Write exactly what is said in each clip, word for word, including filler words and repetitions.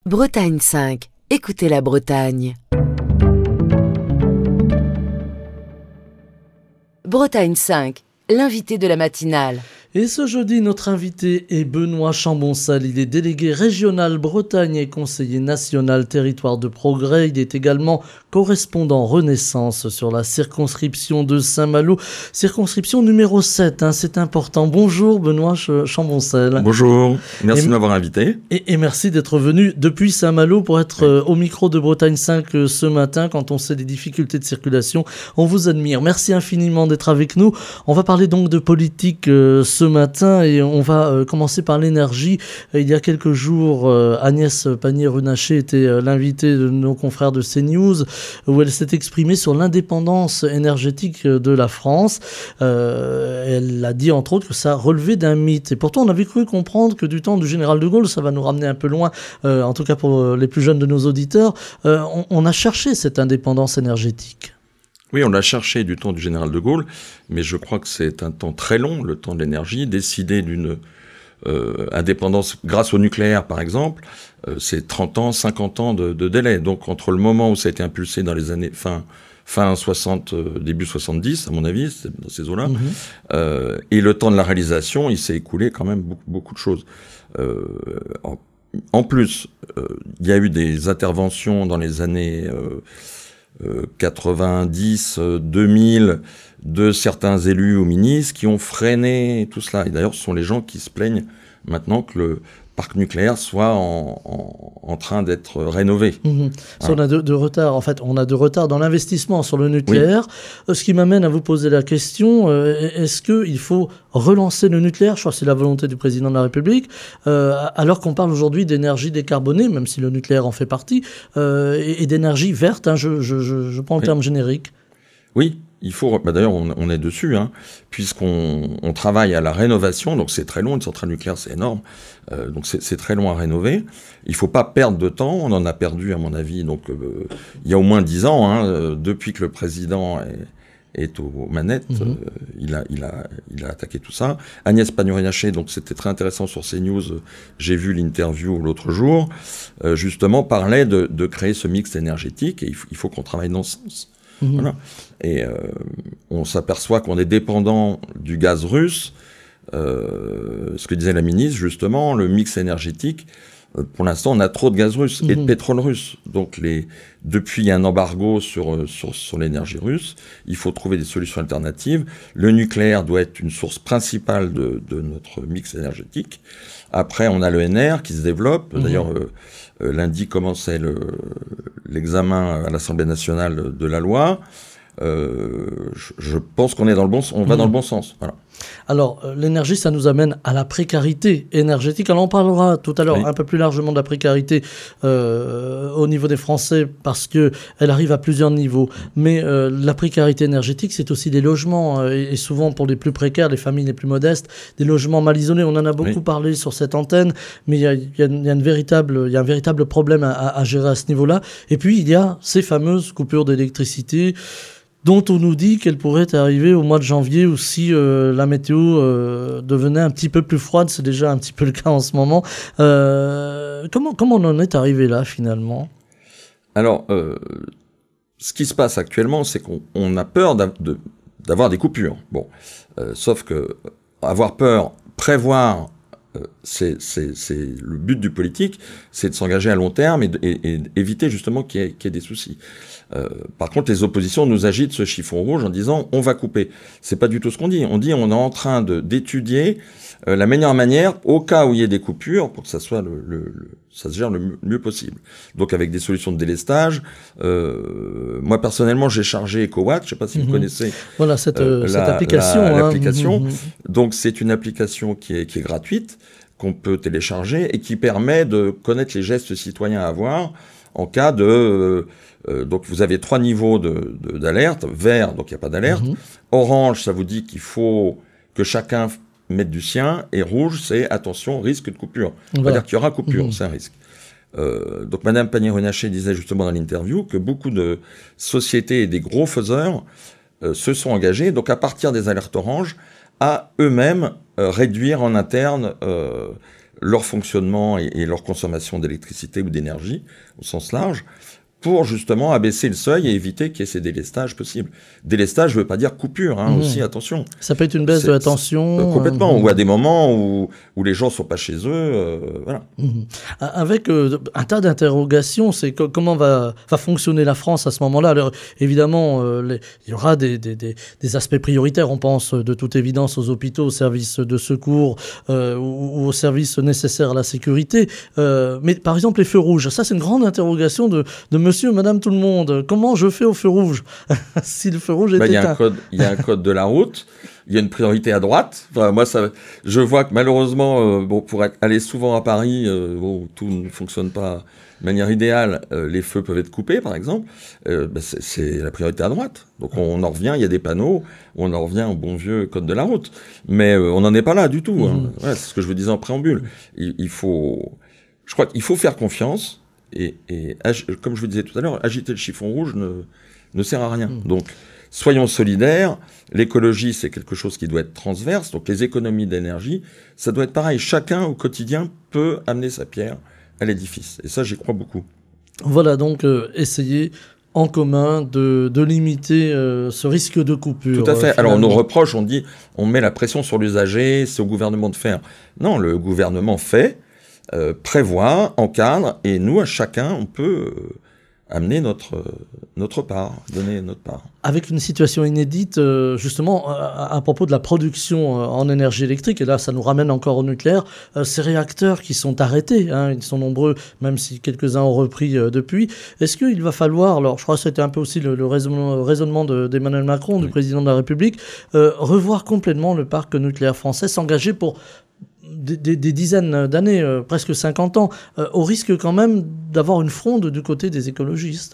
Bretagne cinq. Écoutez la Bretagne. Bretagne cinq, l'invité de la matinale. Et ce jeudi, notre invité est Benoît Chamboncel. Il est délégué régional Bretagne et conseiller national territoire de progrès. Il est également correspondant Renaissance sur la circonscription de Saint-Malo. Circonscription numéro sept, hein, c'est important. Bonjour Benoît Chamboncel. Bonjour, merci et, de m'avoir invité. Et, et merci d'être venu depuis Saint-Malo pour être oui. euh, au micro de Bretagne cinq euh, ce matin quand on sait des difficultés de circulation. On vous admire. Merci infiniment d'être avec nous. On va parler donc de politique euh, ce matin et on va euh, commencer par l'énergie. Il y a quelques jours, euh, Agnès Pannier-Runacher était euh, l'invitée de nos confrères de CNews où elle s'est exprimée sur l'indépendance énergétique de la France. Euh, elle a dit entre autres que ça relevait d'un mythe. Et pourtant, on avait cru comprendre que du temps du général de Gaulle, ça va nous ramener un peu loin, euh, en tout cas pour les plus jeunes de nos auditeurs, euh, on, on a cherché cette indépendance énergétique. Oui, on l'a cherché du temps du général de Gaulle, mais je crois que c'est un temps très long, le temps de l'énergie. Décider d'une euh, indépendance grâce au nucléaire, par exemple, euh, c'est trente ans, cinquante ans de, de délai. Donc, entre le moment où ça a été impulsé dans les années fin, fin soixante, euh, début soixante-dix, à mon avis, c'est dans ces eaux-là, mmh. euh, et le temps de la réalisation, il s'est écoulé quand même beaucoup, beaucoup de choses. Euh, en, en plus, il euh, y a eu des interventions dans les années... Euh, Euh, quatre-vingt-dix, deux mille, de certains élus ou ministres qui ont freiné tout cela. Et d'ailleurs, ce sont les gens qui se plaignent maintenant que le parc nucléaire soit en, en, en train d'être rénové. Mmh. Voilà. On a de, de retard, en fait, on a de retard dans l'investissement sur le nucléaire. Oui. Ce qui m'amène à vous poser la question, euh, est-ce qu'il faut relancer le nucléaire? Je crois que c'est la volonté du président de la République, euh, alors qu'on parle aujourd'hui d'énergie décarbonée, même si le nucléaire en fait partie, euh, et, et d'énergie verte, hein, je, je, je, je prends le oui. terme générique. Oui. Il faut, bah d'ailleurs, on, on est dessus, hein, puisqu'on on travaille à la rénovation, donc c'est très long, une centrale nucléaire, c'est énorme, euh, donc c'est, c'est très long à rénover. Il faut pas perdre de temps, on en a perdu, à mon avis, donc euh, il y a au moins dix ans, hein, euh, depuis que le président est, est aux manettes, mmh. euh, il a, il a, il a attaqué tout ça. Agnès Pannier-Runacher, donc c'était très intéressant sur CNews, euh, j'ai vu l'interview l'autre jour, euh, justement parlait de, de créer ce mix énergétique, et il faut, il faut qu'on travaille dans ce sens. Mmh. Voilà. Et euh, on s'aperçoit qu'on est dépendant du gaz russe. Euh, ce que disait la ministre, justement, le mix énergétique, euh, pour l'instant, on a trop de gaz russe mmh. et de pétrole russe. Donc, les, depuis, il y a un embargo sur, sur, sur l'énergie russe. Il faut trouver des solutions alternatives. Le nucléaire doit être une source principale de, de notre mix énergétique. Après, on a l'E N R qui se développe. Mmh. D'ailleurs, euh, euh, lundi commençait le, l'examen à l'Assemblée nationale de la loi. Euh, je, je pense qu'on est dans le bon, on va mmh. dans le bon sens. Voilà. Alors, euh, l'énergie, ça nous amène à la précarité énergétique. Alors, on parlera tout à l'heure oui. un peu plus largement de la précarité euh, au niveau des Français parce que elle arrive à plusieurs niveaux. Mais euh, la précarité énergétique, c'est aussi des logements euh, et, et souvent pour les plus précaires, les familles les plus modestes, des logements mal isolés. On en a beaucoup oui. parlé sur cette antenne, mais il y a, y a, y a une véritable, il y a un véritable problème à, à gérer à ce niveau-là. Et puis, il y a ces fameuses coupures d'électricité dont on nous dit qu'elle pourrait arriver au mois de janvier ou si euh, la météo euh, devenait un petit peu plus froide, c'est déjà un petit peu le cas en ce moment. Euh, comment, comment on en est arrivé là finalement ? Alors, euh, ce qui se passe actuellement, c'est qu'on on a peur d'a, de, d'avoir des coupures. Bon, euh, sauf que avoir peur, prévoir, euh, c'est, c'est, c'est le but du politique, c'est de s'engager à long terme et, de, et, et éviter justement qu'il y ait, qu'il y ait des soucis. Euh, par contre, les oppositions nous agitent ce chiffon rouge en disant on va couper. C'est pas du tout ce qu'on dit. On dit on est en train de d'étudier euh, la meilleure manière au cas où il y ait des coupures pour que ça soit le, le, le ça se gère le mieux, le mieux possible. Donc avec des solutions de délestage. Euh, moi personnellement, j'ai chargé EcoWatt. Je sais pas si mmh. vous connaissez. Voilà cette, euh, cette la, application. La, hein. L'application. Mmh. Donc c'est une application qui est qui est gratuite qu'on peut télécharger et qui permet de connaître les gestes citoyens à avoir en cas de euh, Euh, donc vous avez trois niveaux de, de, d'alerte. Vert, donc il n'y a pas d'alerte. Mmh. Orange, ça vous dit qu'il faut que chacun mette du sien. Et rouge, c'est attention, risque de coupure. On va dire qu'il y aura coupure, mmh. c'est un risque. Euh, donc Madame Pannier-Runacher disait justement dans l'interview que beaucoup de sociétés et des gros faiseurs euh, se sont engagés, donc à partir des alertes orange, à eux-mêmes euh, réduire en interne euh, leur fonctionnement et, et leur consommation d'électricité ou d'énergie au sens large, pour justement abaisser le seuil et éviter qu'il y ait ces délestages possibles. Délestage ne veut pas dire coupure, hein, mmh. aussi, attention. Ça peut être une baisse c'est, de la tension. Euh, complètement, mmh. ou à des moments où, où les gens ne sont pas chez eux, euh, voilà. Mmh. Avec euh, un tas d'interrogations, c'est co- comment va, va fonctionner la France à ce moment-là. Alors, évidemment, euh, les, il y aura des, des, des, des aspects prioritaires, on pense de toute évidence aux hôpitaux, aux services de secours euh, ou, ou aux services nécessaires à la sécurité. Euh, mais par exemple, les feux rouges, ça c'est une grande interrogation de, de monsieur, madame, tout le monde, comment je fais au feu rouge si le feu rouge est bah, éteint? Il y a un code de la route, il y a une priorité à droite. Enfin, moi, ça, je vois que malheureusement, euh, bon, pour aller souvent à Paris, euh, bon, tout ne fonctionne pas de manière idéale. Euh, les feux peuvent être coupés, par exemple. Euh, bah, c'est, c'est la priorité à droite. Donc on en revient, il y a des panneaux, on en revient au bon vieux code de la route. Mais euh, on n'en est pas là du tout. Mmh. Hein. Voilà, c'est ce que je vous disais en préambule. Il, il faut, je crois qu'il faut faire confiance. Et, et comme je vous disais tout à l'heure, agiter le chiffon rouge ne, ne sert à rien. Mmh. Donc, soyons solidaires. L'écologie, c'est quelque chose qui doit être transverse. Donc, les économies d'énergie, ça doit être pareil. Chacun, au quotidien, peut amener sa pierre à l'édifice. Et ça, j'y crois beaucoup. Voilà, donc, euh, essayer en commun de, de limiter euh, ce risque de coupure. Tout à fait. Euh, Alors, on nous reproche, on dit, on met la pression sur l'usager, c'est au gouvernement de faire. Non, le gouvernement fait... Euh, prévoit, encadre, et nous, à chacun, on peut euh, amener notre, euh, notre part, donner notre part. Avec une situation inédite, euh, justement, à, à propos de la production euh, en énergie électrique, et là, ça nous ramène encore au nucléaire, euh, ces réacteurs qui sont arrêtés, hein, ils sont nombreux, même si quelques-uns ont repris euh, depuis, est-ce qu'il va falloir, alors je crois que c'était un peu aussi le, le raisonnement, raisonnement de, d'Emmanuel Macron, oui. du président de la République, euh, revoir complètement le parc nucléaire français, s'engager pour Des, des, des dizaines d'années, euh, presque cinquante ans, euh, au risque quand même d'avoir une fronde du côté des écologistes.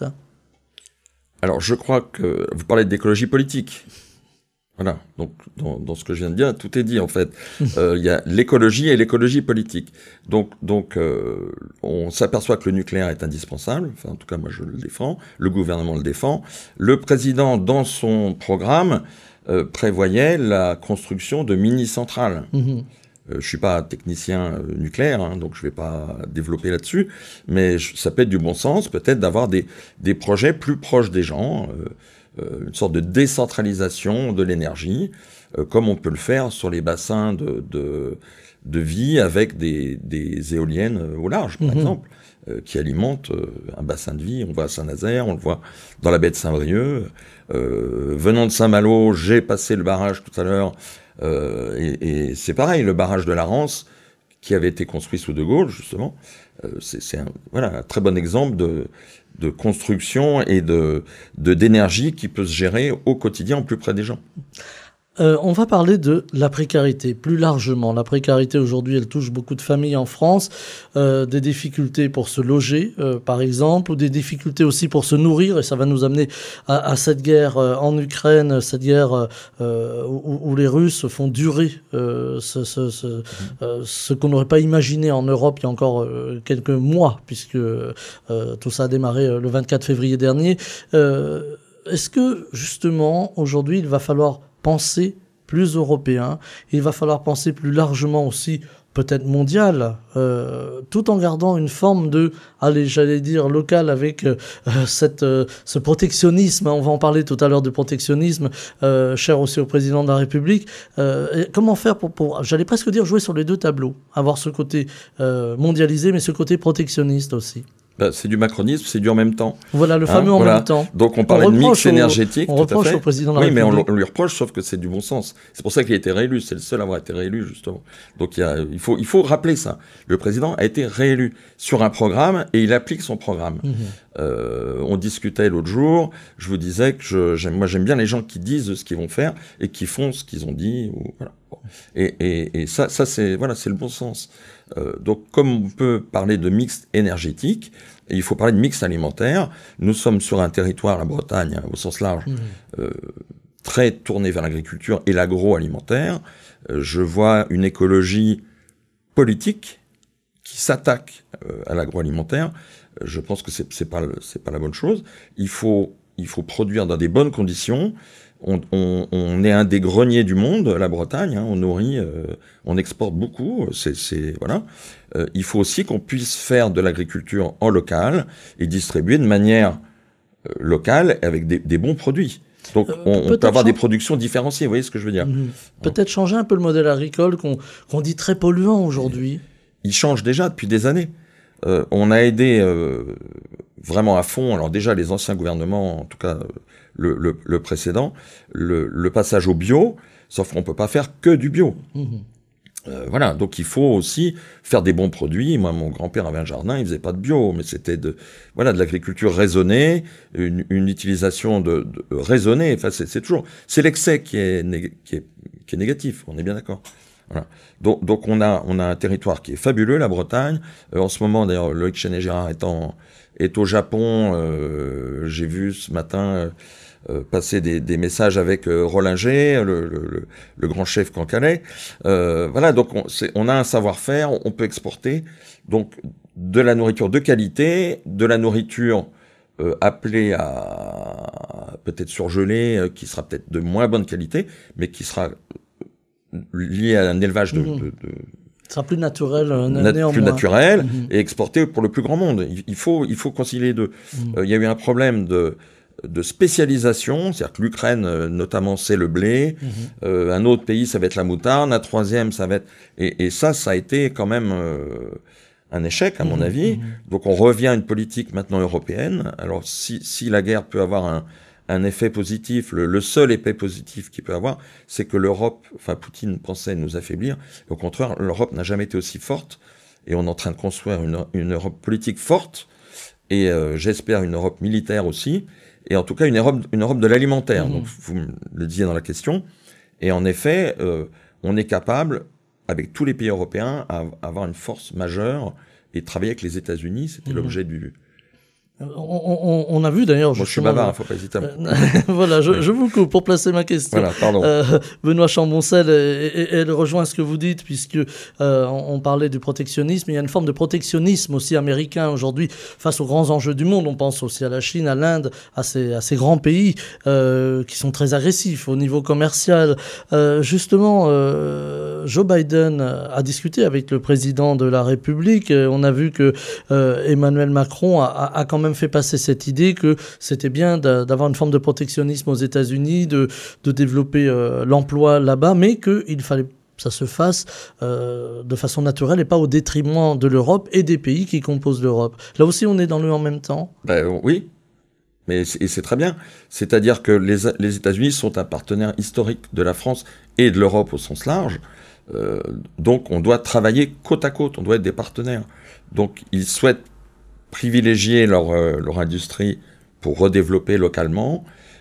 Alors je crois que vous parlez d'écologie politique. Voilà, donc dans, dans ce que je viens de dire, tout est dit en fait. Il euh, y a l'écologie et l'écologie politique. Donc, donc euh, on s'aperçoit que le nucléaire est indispensable, enfin en tout cas moi je le défends, le gouvernement le défend. Le président dans son programme euh, prévoyait la construction de mini-centrales. Mmh. Euh, je ne suis pas technicien euh, nucléaire, hein, donc je ne vais pas développer là-dessus, mais je, ça peut être du bon sens, peut-être d'avoir des, des projets plus proches des gens, euh, euh, une sorte de décentralisation de l'énergie, euh, comme on peut le faire sur les bassins de, de, de vie avec des, des éoliennes au large, par mmh. exemple, euh, qui alimentent euh, un bassin de vie. On voit à Saint-Nazaire, on le voit dans la baie de Saint-Brieuc. Euh, venant de Saint-Malo, j'ai passé le barrage tout à l'heure, Euh, et, et c'est pareil, le barrage de la Rance, qui avait été construit sous De Gaulle, justement, euh, c'est, c'est un, voilà, un très bon exemple de, de construction et de, de, d'énergie qui peut se gérer au quotidien, au plus près des gens. Euh, on va parler de la précarité, plus largement. La précarité, aujourd'hui, elle touche beaucoup de familles en France. Euh, des difficultés pour se loger, euh, par exemple, ou des difficultés aussi pour se nourrir. Et ça va nous amener à, à cette guerre euh, en Ukraine, cette guerre euh, où, où les Russes font durer euh, ce, ce, ce, mmh. euh, ce qu'on n'aurait pas imaginé en Europe il y a encore euh, quelques mois, puisque euh, tout ça a démarré euh, le vingt-quatre février dernier. Euh, est-ce que, justement, aujourd'hui, il va falloir penser plus européen, il va falloir penser plus largement aussi, peut-être mondial, euh, tout en gardant une forme de, allez, j'allais dire, local avec euh, cette, euh, ce protectionnisme, on va en parler tout à l'heure du protectionnisme, euh, cher aussi au président de la République. Euh, comment faire pour, pour, j'allais presque dire, jouer sur les deux tableaux, avoir ce côté euh, mondialisé, mais ce côté protectionniste aussi. Ben, c'est du macronisme, c'est du en même temps. Voilà, le fameux hein, en voilà. même temps. Donc on parlait on de mix énergétique. Au, on reproche au président de la oui, République. Oui, mais on, on lui reproche, sauf que c'est du bon sens. C'est pour ça qu'il a été réélu. C'est le seul à avoir été réélu, justement. Donc il, y a, il, faut, il faut rappeler ça. Le président a été réélu sur un programme et il applique son programme. Mmh. Euh, on discutait l'autre jour. Je vous disais que je, j'aime, moi j'aime bien les gens qui disent ce qu'ils vont faire et qui font ce qu'ils ont dit. Ou, voilà. Et, et, et ça, ça c'est, voilà, c'est le bon sens. Euh, donc comme on peut parler de mix énergétique, et il faut parler de mix alimentaire. Nous sommes sur un territoire, la Bretagne, hein, au sens large, mmh. euh, très tourné vers l'agriculture et l'agroalimentaire. Euh, je vois une écologie politique qui s'attaque euh, à l'agroalimentaire. Euh, je pense que c'est, c'est pas, c'est pas la bonne chose. Il faut il faut produire dans des bonnes conditions. On, on, on est un des greniers du monde, la Bretagne, hein, on nourrit, euh, on exporte beaucoup, c'est, c'est voilà. Euh, il faut aussi qu'on puisse faire de l'agriculture en local et distribuer de manière euh, locale avec des, des bons produits. Donc, Euh, on, on peut-être peut avoir chan- des productions différenciées, vous voyez ce que je veux dire? Mhm. Peut-être changer un peu le modèle agricole qu'on qu'on dit très polluant aujourd'hui. Il change déjà depuis des années. Euh, on a aidé euh, vraiment à fond, alors déjà les anciens gouvernements, en tout cas euh, le, le, le précédent, le, le passage au bio, sauf qu'on peut pas faire que du bio. Mhm. Euh, voilà, donc il faut aussi faire des bons produits. Moi, mon grand-père avait un jardin, il faisait pas de bio, mais c'était de, voilà, de l'agriculture raisonnée, une, une utilisation de, de raisonnée. Enfin, c'est, c'est toujours, c'est l'excès qui est, nég- qui est, qui est négatif. On est bien d'accord. Voilà. Donc, donc on a, on a un territoire qui est fabuleux, la Bretagne. Euh, en ce moment, d'ailleurs, Loïc Chenet-Gérard est en, est au Japon. Euh, j'ai vu ce matin. Euh, Euh, passer des, des messages avec euh, Rollinger, le, le, le, le grand chef cancalais. Euh, voilà, donc on, c'est, on a un savoir-faire, on, on peut exporter donc de la nourriture de qualité, de la nourriture euh, appelée à peut-être surgelée, euh, qui sera peut-être de moins bonne qualité, mais qui sera liée à un élevage de, Mmh. de, de Ce sera plus naturel, euh, nat- néanmoins. plus naturel Mhm. et exporté pour le plus grand monde. Il, il faut, il faut concilier les deux. Mhm. Euh, il y a eu un problème de de spécialisation, c'est-à-dire que l'Ukraine, euh, notamment, c'est le blé, Mhm. euh, un autre pays, ça va être la moutarde, un troisième, ça va être... Et, et ça, ça a été quand même euh, un échec, à mon Mhm. avis. Mhm. Donc on revient à une politique maintenant européenne. Alors si, si la guerre peut avoir un, un effet positif, le, le seul effet positif qu'il peut avoir, c'est que l'Europe, enfin Poutine pensait nous affaiblir, et au contraire, l'Europe n'a jamais été aussi forte, et on est en train de construire une, une Europe politique forte, et euh, j'espère une Europe militaire aussi, et en tout cas une Europe, une Europe de l'alimentaire. Mmh. Donc vous me le disiez dans la question. Et en effet, euh, on est capable, avec tous les pays européens, à, à avoir une force majeure et de travailler avec les États-Unis. C'était Mmh. l'objet du... On, on- on a vu d'ailleurs... Moi, je suis justement, bavard, il ne faut pas hésiter à me... euh, voilà, je, je vous coupe pour placer ma question. Voilà, pardon. Euh, Benoît Chamboncel, et- et- elle rejoint ce que vous dites, puisque euh, on, on parlait du protectionnisme. Il y a une forme de protectionnisme aussi américain aujourd'hui face aux grands enjeux du monde. On pense aussi à la Chine, à l'Inde, à ces, à ces grands pays euh, qui sont très agressifs au niveau commercial. Euh, justement, euh, Joe Biden a discuté avec le président de la République. On a vu que euh, Emmanuel Macron a, a, a quand même fait passer cette idée que c'était bien d'a- d'avoir une forme de protectionnisme aux États-Unis, de, de développer euh, l'emploi là-bas, mais qu'il fallait que ça se fasse euh, de façon naturelle et pas au détriment de l'Europe et des pays qui composent l'Europe. Là aussi, on est dans le en même temps. Ben, oui, mais c'est, et c'est très bien. C'est-à-dire que les, les États-Unis sont un partenaire historique de la France et de l'Europe au sens large. Euh, donc on doit travailler côte à côte, on doit être des partenaires. Donc ils souhaitent privilégier leur, euh, leur industrie pour redévelopper localement.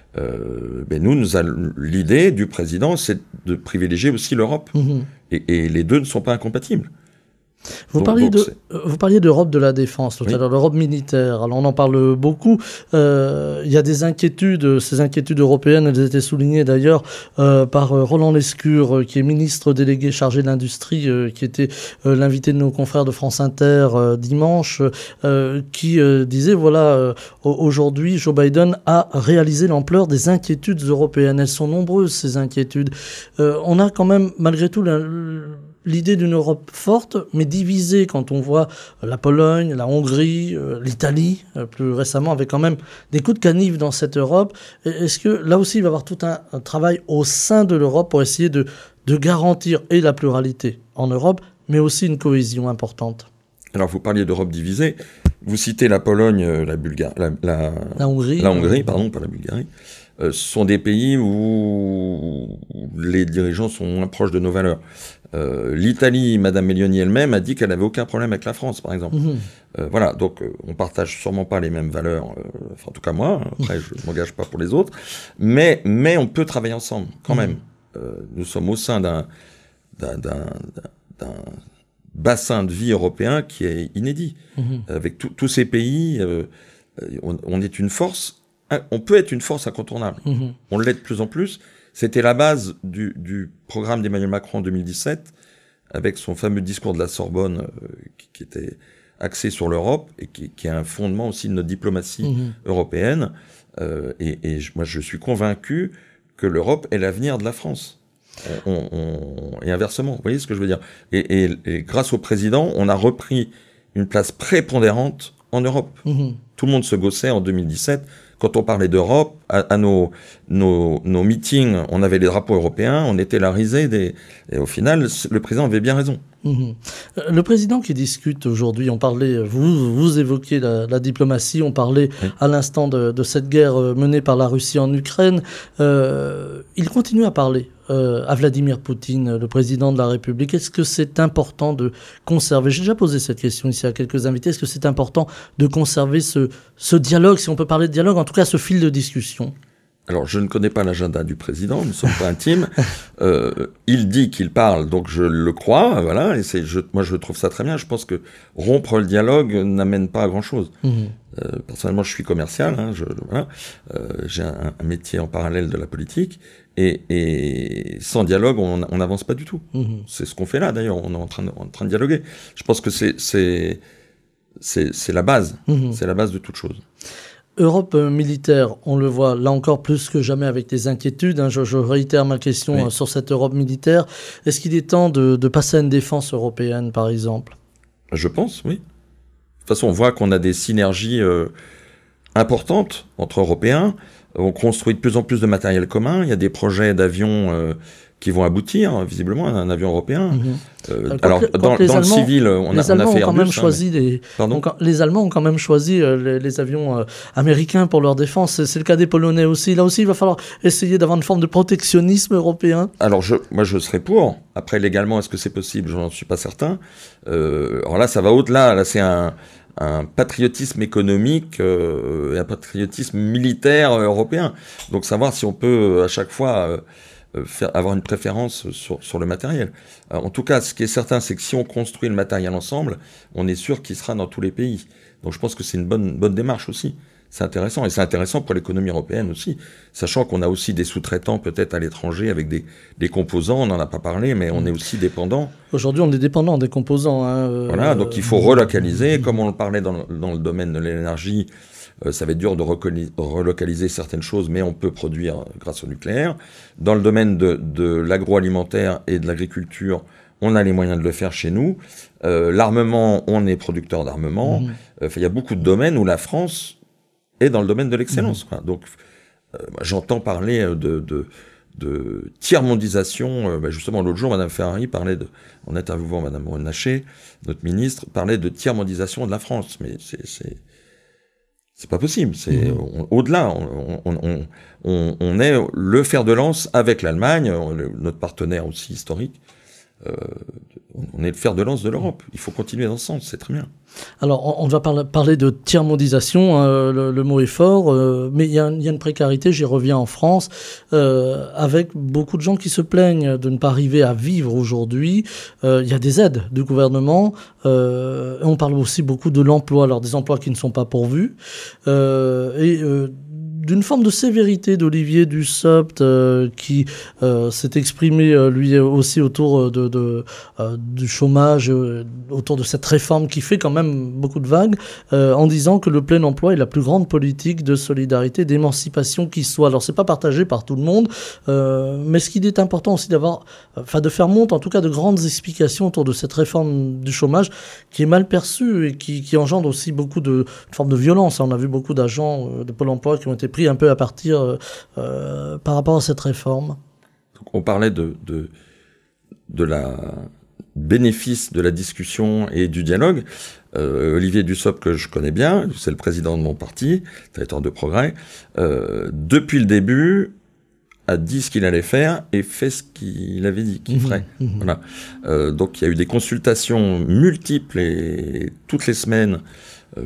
Euh, ben nous, nous allons- l'idée du président, c'est de privilégier aussi l'Europe. Mhm. Et, et les deux ne sont pas incompatibles. Vous, Donc- parliez donc de, c'est- euh, vous parliez d'Europe de la défense tout Oui. à l'heure, l'Europe militaire. Alors on en parle beaucoup. Euh, Il y a des inquiétudes, ces inquiétudes européennes, elles étaient soulignées d'ailleurs euh, par euh, Roland Lescure, euh, qui est ministre délégué chargé de l'industrie, euh, qui était euh, l'invité de nos confrères de France Inter euh, dimanche, euh, qui euh, disait, voilà, euh, au- aujourd'hui, Joe Biden a réalisé l'ampleur des inquiétudes européennes. Elles sont nombreuses, ces inquiétudes. Euh, on a quand même, malgré tout, la- l'idée d'une Europe forte, mais divisée quand on voit la Pologne, la Hongrie, euh, l'Italie, euh, plus récemment, avec quand même des coups de canif dans cette Europe. Et est-ce que là aussi, il va y avoir tout un, un travail au sein de l'Europe pour essayer de, de garantir et la pluralité en Europe, mais aussi une cohésion importante? Alors vous parliez d'Europe divisée. Vous citez la Pologne, euh, la Bulgarie, la, la, La Hongrie. la Hongrie, pardon, pas la Bulgarie. Euh, ce sont des pays où les dirigeants sont moins proches de nos valeurs. Euh, L'Italie, Madame Meloni elle-même a dit qu'elle n'avait aucun problème avec la France, par exemple. Mhm. Euh, voilà, donc euh, on partage sûrement pas les mêmes valeurs, euh, enfin en tout cas moi, après je ne m'engage pas pour les autres, mais, mais on peut travailler ensemble, quand Mhm. même. Euh, nous sommes au sein d'un, d'un, d'un, d'un bassin de vie européen qui est inédit. Mhm. Avec tout- tous ces pays, euh, on, on est une force, on peut être une force incontournable. Mhm. On l'est de plus en plus. C'était la base du, du programme d'Emmanuel Macron en deux mille dix-sept, avec son fameux discours de la Sorbonne, euh, qui, qui était axé sur l'Europe et qui, qui est un fondement aussi de notre diplomatie mmh. européenne. Euh, et, et je, moi, je suis convaincu que l'Europe est l'avenir de la France. On, on, et inversement, vous voyez ce que je veux dire. Et, et, et grâce au président, on a repris une place prépondérante en Europe. Mmh. Tout le monde se gossait en deux mille dix-sept. Quand on parlait d'Europe, à, à nos, nos, nos meetings, on avait les drapeaux européens, on était la risée des... Et au final, le président avait bien raison. Mmh. Le président qui discute aujourd'hui, on parlait, vous, vous évoquiez la, la diplomatie, on parlait oui. à l'instant de, de cette guerre menée par la Russie en Ukraine. Euh, il continue à parler euh, à Vladimir Poutine, le président de la République. Est-ce que c'est important de conserver, j'ai déjà posé cette question ici à quelques invités, est-ce que c'est important de conserver ce, ce dialogue, si on peut parler de dialogue, en tout cas ce fil de discussion? Alors, je ne connais pas l'agenda du président, nous ne sommes pas intimes. Euh, il dit qu'il parle, donc je le crois, voilà. Et c'est, je, moi, je trouve ça très bien. Je pense que rompre le dialogue n'amène pas à grand-chose. Mmh. Euh, personnellement, je suis commercial, hein, je, voilà. euh, j'ai un, un métier en parallèle de la politique, et, et sans dialogue, on n'avance pas du tout. Mmh. C'est ce qu'on fait là, d'ailleurs. On est en train de, en train de dialoguer. Je pense que c'est, c'est, c'est, c'est la base. Mmh. C'est la base de toute chose. Europe militaire, on le voit là encore plus que jamais avec des inquiétudes. Hein. Je, je réitère ma question oui. sur cette Europe militaire. Est-ce qu'il est temps de, de passer à une défense européenne, par exemple? Je pense, oui. De toute façon, on voit qu'on a des synergies euh, importantes entre Européens. On construit de plus en plus de matériel commun. Il y a des projets d'avions euh, qui vont aboutir, visiblement, à un avion européen. Mmh. Euh, alors, que, dans, dans Allemands, le civil, on a, les on a fait ont quand Airbus, même choisi hein, mais... les, ont, les Allemands ont quand même choisi euh, les, les avions euh, américains pour leur défense. C'est, c'est le cas des Polonais aussi. Là aussi, il va falloir essayer d'avoir une forme de protectionnisme européen. Alors, je, moi, je serais pour. Après, légalement, est-ce que c'est possible? Je n'en suis pas certain. Euh, alors là, ça va au-delà. Là, c'est un... un patriotisme économique euh, et un patriotisme militaire euh, européen. Donc savoir si on peut euh, à chaque fois euh, faire, avoir une préférence sur, sur le matériel. Alors, en tout cas, ce qui est certain, c'est que si on construit le matériel ensemble, on est sûr qu'il sera dans tous les pays. Donc je pense que c'est une bonne, bonne démarche aussi. C'est intéressant, et c'est intéressant pour l'économie européenne aussi, sachant qu'on a aussi des sous-traitants peut-être à l'étranger avec des, des composants, on n'en a pas parlé, mais on est aussi dépendant. Aujourd'hui, on est dépendant des composants. Hein, euh... Voilà, donc il faut relocaliser, comme on le parlait dans, dans le domaine de l'énergie, euh, ça va être dur de recoli- relocaliser certaines choses, mais on peut produire grâce au nucléaire. Dans le domaine de, de l'agroalimentaire et de l'agriculture, on a les moyens de le faire chez nous. Euh, l'armement, on est producteur d'armement. Mmh. Euh, il y a beaucoup de domaines où la France et dans le domaine de l'excellence. Mmh. Quoi. Donc, euh, j'entends parler de, de, de tiers-mondisation. Euh, bah justement, l'autre jour, Mme Ferrari parlait, de, en interviewant Mme Renaché, notre ministre, parlait de tiers-mondisation de la France. Mais c'est, c'est, c'est pas possible. C'est, mmh. on, au-delà, on, on, on, on, on est le fer de lance avec l'Allemagne, le, notre partenaire aussi historique. Euh, on est le fer de lance de l'Europe. Il faut continuer dans ce sens, c'est très bien. Alors, on va par- parler de tiers-mondisation, hein, le, le mot est fort, euh, mais il y, y a une précarité, j'y reviens en France, euh, avec beaucoup de gens qui se plaignent de ne pas arriver à vivre aujourd'hui. Euh, il y a des aides du gouvernement, euh, on parle aussi beaucoup de l'emploi, alors des emplois qui ne sont pas pourvus, euh, et... Euh, d'une forme de sévérité d'Olivier Dussopt euh, qui euh, s'est exprimé euh, lui aussi autour de, de, euh, du chômage, euh, autour de cette réforme qui fait quand même beaucoup de vagues, euh, en disant que le plein emploi est la plus grande politique de solidarité, d'émancipation qui soit. Alors c'est pas partagé par tout le monde, euh, mais ce qu'il est important aussi d'avoir, enfin de faire montre en tout cas de grandes explications autour de cette réforme du chômage qui est mal perçue et qui, qui engendre aussi beaucoup de, de formes de violence. On a vu beaucoup d'agents euh, de Pôle emploi qui ont été pris un peu à partir euh, par rapport à cette réforme. Donc on parlait de, de, de la bénéfice de la discussion et du dialogue. Euh, Olivier Dussopt, que je connais bien, c'est le président de mon parti, Territoire de Progrès, euh, depuis le début, a dit ce qu'il allait faire et fait ce qu'il avait dit qu'il mmh, ferait. Mmh. Voilà. Euh, donc il y a eu des consultations multiples et toutes les semaines, euh,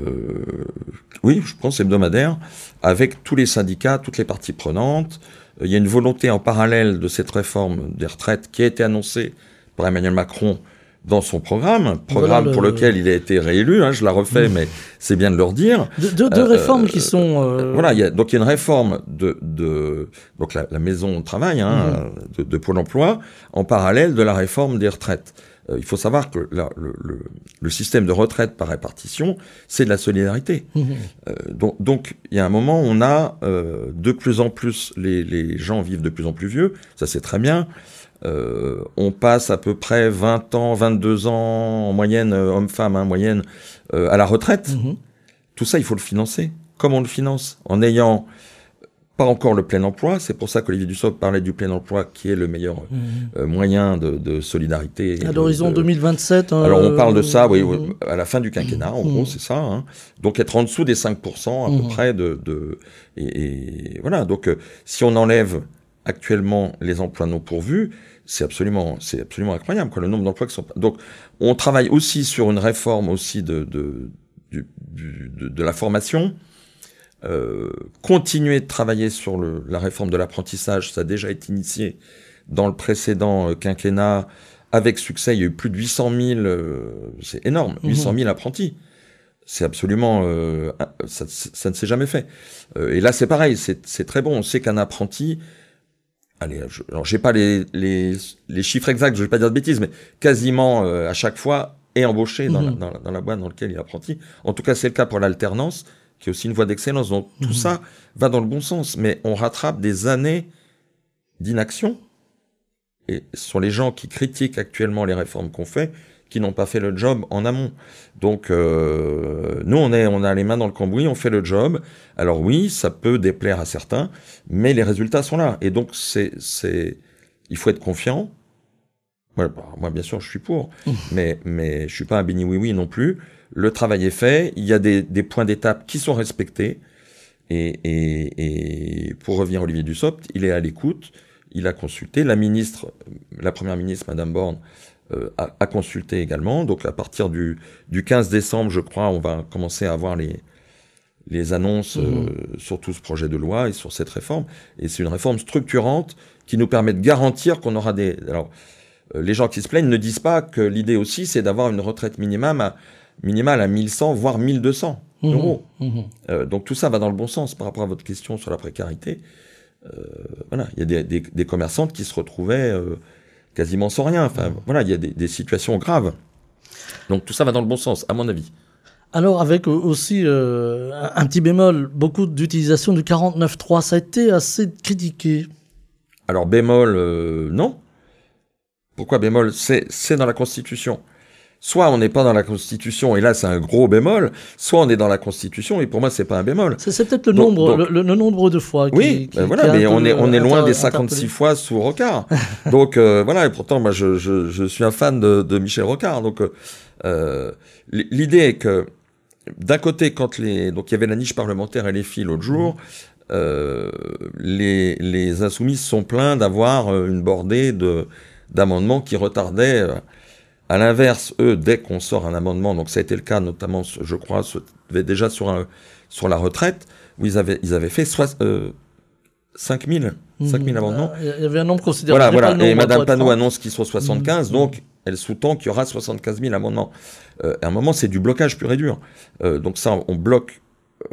oui, je pense hebdomadaires, avec tous les syndicats, toutes les parties prenantes. Euh, il y a une volonté en parallèle de cette réforme des retraites qui a été annoncée par Emmanuel Macron dans son programme, programme voilà pour le... lequel il a été réélu, hein, je la refais, mmh. mais c'est bien de le redire. Deux de, de euh, réformes qui sont... Euh... Voilà, y a, donc il y a une réforme de, de donc la, la maison de travail hein, mmh. de, de Pôle emploi, en parallèle de la réforme des retraites. Euh, il faut savoir que la, le, le, le système de retraite par répartition, c'est de la solidarité. Mmh. Euh, donc, donc, il y a un moment, on a euh, de plus en plus, les, les gens vivent de plus en plus vieux, ça c'est très bien. Euh, on passe à peu près vingt ans, vingt-deux ans en moyenne, euh, homme-femme, hein, moyenne, euh, à la retraite. Mmh. Tout ça, il faut le financer. Comment on le finance ? En ayant pas encore le plein emploi, c'est pour ça qu'Olivier Dussopt parlait du plein emploi qui est le meilleur mmh. euh, moyen de, de solidarité. À l'horizon de... deux mille vingt-sept. Euh... Alors on parle de ça, oui, mmh. à la fin du quinquennat, en mmh. gros, c'est ça. Hein. Donc être en dessous des cinq pour cent à mmh. peu près de... de et, et voilà, donc euh, si on enlève actuellement les emplois non pourvus, c'est absolument, c'est absolument incroyable, quoi, le nombre d'emplois qui sont... Donc on travaille aussi sur une réforme aussi de, de, du, du, de, de la formation. Euh, continuer de travailler sur le, la réforme de l'apprentissage, ça a déjà été initié dans le précédent euh, quinquennat avec succès. Il y a eu plus de huit cent mille, euh, c'est énorme, mmh. huit cent mille apprentis. C'est absolument, euh, ça, ça ne s'est jamais fait. Euh, et là, c'est pareil, c'est, c'est très bon. On sait qu'un apprenti, allez, je, alors j'ai pas les, les, les chiffres exacts, je vais pas dire de bêtises, mais quasiment euh, à chaque fois est embauché dans, mmh. la, dans, la, dans la boîte dans laquelle il est apprenti. En tout cas, c'est le cas pour l'alternance, qui est aussi une voie d'excellence. Donc tout mmh. ça va dans le bon sens, mais on rattrape des années d'inaction. Et ce sont les gens qui critiquent actuellement les réformes qu'on fait, qui n'ont pas fait le job en amont. Donc euh, nous, on, est, on a les mains dans le cambouis, on fait le job. Alors oui, ça peut déplaire à certains, mais les résultats sont là. Et donc c'est, c'est, il faut être confiant. Moi, bah, moi bien sûr, je suis pour, mmh. mais, mais je suis pas un béni oui-oui non plus. Le travail est fait, il y a des, des points d'étape qui sont respectés. Et, et, et pour revenir à Olivier Dussopt, il est à l'écoute, il a consulté. La ministre, la première ministre, Madame Borne, euh, a, a consulté également. Donc à partir du, du quinze décembre, je crois, on va commencer à avoir les, les annonces mmh. euh, sur tout ce projet de loi et sur cette réforme. Et c'est une réforme structurante qui nous permet de garantir qu'on aura des... Alors, euh, les gens qui se plaignent ne disent pas que l'idée aussi, c'est d'avoir une retraite minimum à... minimale à mille cent, voire mille deux cents mmh, euros. Mmh. Euh, donc tout ça va dans le bon sens par rapport à votre question sur la précarité. Euh, voilà, il y a des, des, des commerçantes qui se retrouvaient euh, quasiment sans rien. Enfin, mmh. voilà, il y a des, des situations graves. Donc tout ça va dans le bon sens, à mon avis. Alors avec aussi euh, un petit bémol, beaucoup d'utilisation du quarante-neuf trois, ça a été assez critiqué. Alors bémol, euh, non. Pourquoi bémol ? C'est, c'est dans la Constitution. Soit on n'est pas dans la Constitution, et là c'est un gros bémol, soit on est dans la Constitution, et pour moi c'est pas un bémol. C'est, c'est peut-être le donc, nombre, donc, le, le nombre de fois qui... Oui, qui, ben voilà, qui mais on est, on est loin des cinquante-six interpellé. fois sous Rocard. Donc euh, voilà, et pourtant moi je, je, je suis un fan de, de Michel Rocard. Donc euh, l'idée est que, d'un côté, quand les... Donc il y avait la niche parlementaire et les filles l'autre jour, mmh. euh, les, les insoumis se sont plaints d'avoir une bordée de, d'amendements qui retardaient... Euh, À l'inverse, eux, dès qu'on sort un amendement, donc ça a été le cas notamment, je crois, déjà sur, un, sur la retraite, où ils avaient, ils avaient fait soit, euh, cinq mille mmh. amendements. Il y avait un nombre considérable. Voilà, voilà. Et Mme Panot annonce qu'ils sont soixante-quinze, mmh. donc mmh. elle sous-tend qu'il y aura soixante-quinze mille amendements. Euh, à un moment, c'est du blocage pur et dur. Euh, donc ça, on bloque euh,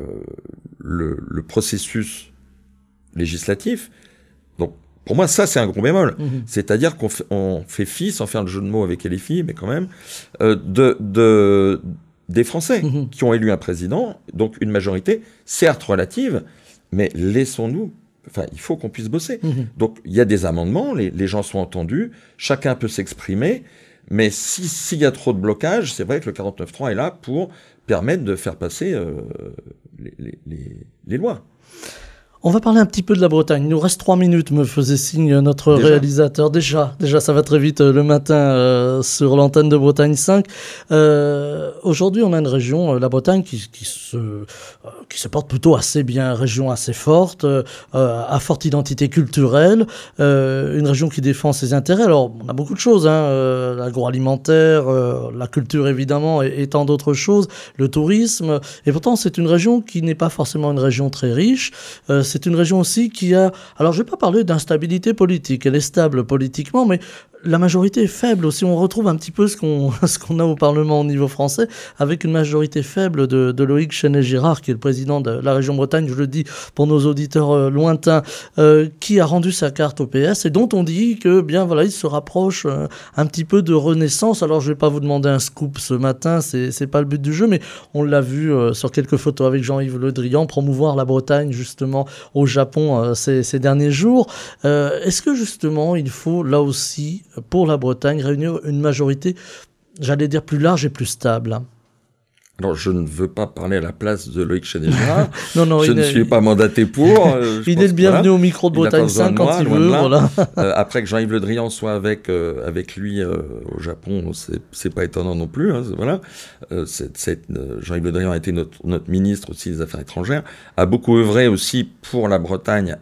le, le processus législatif. Donc, pour moi, ça, c'est un gros bémol. Mmh. C'est-à-dire qu'on fait, on fait fi, sans faire le jeu de mots avec les filles, mais quand même, euh, de, de, des Français mmh. qui ont élu un président, donc une majorité, certes relative, mais laissons-nous... Enfin, il faut qu'on puisse bosser. Mmh. Donc, il y a des amendements, les, les gens sont entendus, chacun peut s'exprimer, mais si, s'il y a trop de blocage, c'est vrai que le quarante-neuf trois est là pour permettre de faire passer euh, les, les, les, les lois. On va parler un petit peu de la Bretagne. Il nous reste trois minutes, me faisait signe notre déjà réalisateur. Déjà, déjà, ça va très vite euh, le matin euh, sur l'antenne de Bretagne cinq. Euh, aujourd'hui, on a une région, euh, la Bretagne, qui, qui, se, euh, qui se porte plutôt assez bien, région assez forte, euh, à forte identité culturelle, euh, une région qui défend ses intérêts. Alors, on a beaucoup de choses, hein, euh, l'agroalimentaire, euh, la culture évidemment, et, et tant d'autres choses, le tourisme. Et pourtant, c'est une région qui n'est pas forcément une région très riche. Euh, c'est c'est une région aussi qui a... Alors, je ne vais pas parler d'instabilité politique, elle est stable politiquement, mais la majorité est faible aussi. On retrouve un petit peu ce qu'on, ce qu'on a au Parlement au niveau français, avec une majorité faible de, de Loïc Chenet-Girard, qui est le président de la région Bretagne, je le dis pour nos auditeurs euh, lointains, euh, qui a rendu sa carte au P S et dont on dit que, bien voilà, il se rapproche euh, un petit peu de Renaissance. Alors, je ne vais pas vous demander un scoop ce matin, c'est, c'est pas le but du jeu, mais on l'a vu euh, sur quelques photos avec Jean-Yves Le Drian promouvoir la Bretagne, justement, au Japon euh, ces, ces derniers jours. Euh, est-ce que, justement, il faut, là aussi, pour la Bretagne, réunir une majorité, j'allais dire, plus large et plus stable? Alors, je ne veux pas parler à la place de Loïc Chenet-Girard. non, non, je ne est... suis pas mandaté pour. Euh, il est le bienvenu voilà. au micro de Bretagne cinq quand il veut. Voilà. euh, après que Jean-Yves Le Drian soit avec, euh, avec lui euh, au Japon, c'est, c'est pas étonnant non plus. Hein, voilà. euh, c'est, c'est, euh, Jean-Yves Le Drian a été notre, notre ministre aussi des Affaires étrangères, a beaucoup œuvré aussi pour la Bretagne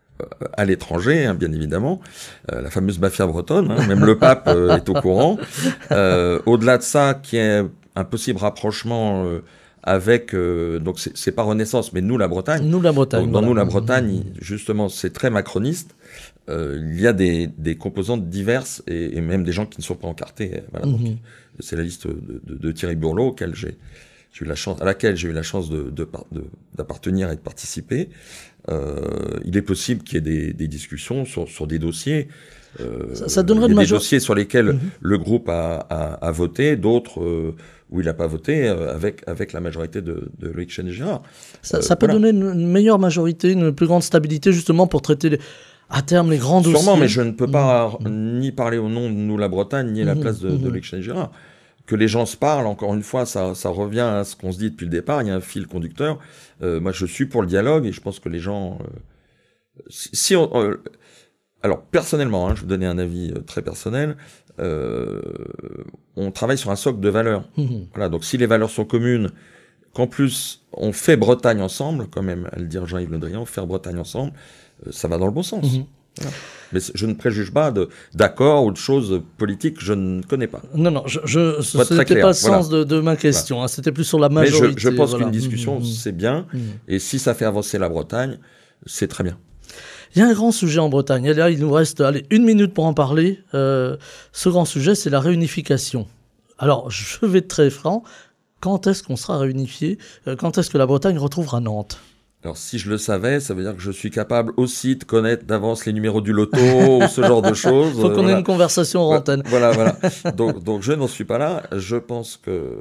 à l'étranger, hein, bien évidemment, euh, la fameuse mafia bretonne, hein, même le pape euh, est au courant. Euh, au-delà de ça, qui est un possible rapprochement euh, avec, euh, donc c'est, c'est pas Renaissance, mais nous la Bretagne. Nous la Bretagne. Donc, dans voilà. nous la Bretagne, justement, c'est très macroniste. Euh, il y a des, des composantes diverses et, et même des gens qui ne sont pas encartés. Voilà, mm-hmm. donc, c'est la liste de, de, de Thierry Burlot auquel j'ai, j'ai eu la chance, à laquelle j'ai eu la chance de, de, de, d'appartenir et de participer. Euh, il est possible qu'il y ait des, des discussions sur, sur des dossiers. Euh, ça, ça donnerait il y a de des major... dossiers sur lesquels mm-hmm. le groupe a, a, a voté, d'autres euh, où il n'a pas voté, euh, avec, avec la majorité de, de Loïc Chenet-Girard. Ça, euh, ça peut voilà. donner une, une meilleure majorité, une plus grande stabilité, justement, pour traiter les, à terme les grands dossiers. Sûrement, mais je ne peux pas mm-hmm. ni parler au nom de nous la Bretagne, ni à la mm-hmm. place de, de Loïc Chenet-Girard. Que les gens se parlent, encore une fois, ça, ça revient à ce qu'on se dit depuis le départ, il y a un fil conducteur. Euh, moi, je suis pour le dialogue et je pense que les gens... Euh, si, si on, euh, alors, personnellement, hein, je vais vous donner un avis euh, très personnel, euh, on travaille sur un socle de valeurs. Mmh. Voilà, donc si les valeurs sont communes, qu'en plus on fait Bretagne ensemble, quand même, à le dire Jean-Yves Le Drian, faire Bretagne ensemble, euh, ça va dans le bon sens. Mmh. Voilà. Mais je ne préjuge pas de, d'accords ou de choses politiques que je ne connais pas. Non, non, je, je, ce n'était pas le voilà. sens de, de ma question. Voilà. Hein, c'était plus sur la majorité. Mais je, je pense voilà. qu'une discussion, mmh. c'est bien. Mmh. Et si ça fait avancer la Bretagne, c'est très bien. Il y a un grand sujet en Bretagne. Et là, il nous reste allez, une minute pour en parler. Euh, ce grand sujet, c'est la réunification. Alors, je vais être très franc. Quand est-ce qu'on sera réunifié ? Quand est-ce que la Bretagne retrouvera Nantes ? Alors, si je le savais, ça veut dire que je suis capable aussi de connaître d'avance les numéros du loto ou ce genre de choses. Il faut qu'on voilà. ait une conversation en antenne. Voilà, voilà. Donc, donc, je n'en suis pas là. Je pense que,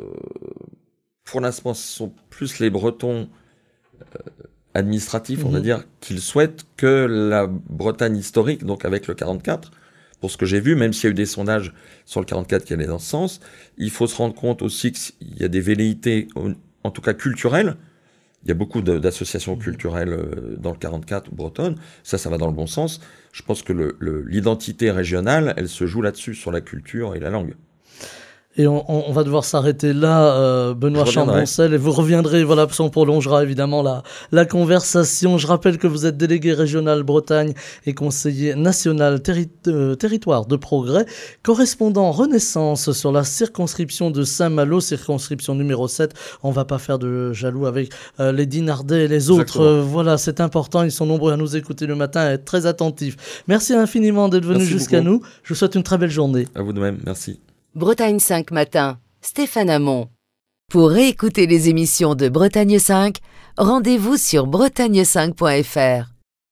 pour l'instant, ce sont plus les Bretons euh, administratifs, mmh. on va dire, qu'ils souhaitent que la Bretagne historique, donc avec le quarante-quatre, pour ce que j'ai vu, même s'il y a eu des sondages sur le quarante-quatre qui allaient dans ce sens, il faut se rendre compte aussi qu'il y a des velléités, en tout cas culturelles. Il y a beaucoup de, d'associations culturelles dans le quarante-quatre bretonnes. Ça, ça va dans le bon sens. Je pense que le, le, l'identité régionale, elle se joue là-dessus, sur la culture et la langue. Et on, on va devoir s'arrêter là, euh, Benoît Chamboncel, et vous reviendrez, voilà, on prolongera évidemment la, la conversation. Je rappelle que vous êtes délégué régional Bretagne et conseiller national terri- euh, territoire de progrès, correspondant Renaissance sur la circonscription de Saint-Malo, circonscription numéro sept. On ne va pas faire de jaloux avec euh, les Dinardais et les autres. Euh, voilà, c'est important, ils sont nombreux à nous écouter le matin, à être très attentifs. Merci infiniment d'être venu merci jusqu'à beaucoup. Nous. Je vous souhaite une très belle journée. À vous de même, merci. Bretagne cinq matin, Stéphane Hamon. Pour réécouter les émissions de Bretagne cinq, rendez-vous sur bretagne cinq point f r.